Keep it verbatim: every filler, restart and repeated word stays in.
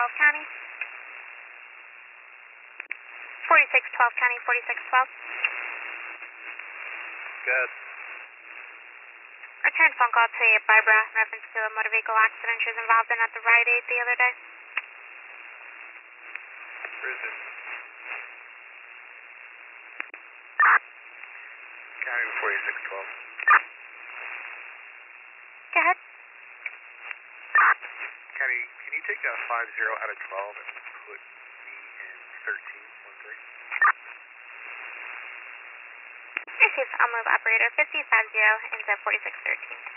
twelve County. forty-six twelve County, forty-six twelve. Good. Return phone call to Barbara in reference to a motor vehicle accident she was involved in at the Rite Aid the other day. Where is it? County forty-six twelve. Go ahead. County, can you take a five zero out of twelve and put me in thirteen one three? Receive, I'll move operator fifty five zero into forty-six thirteen.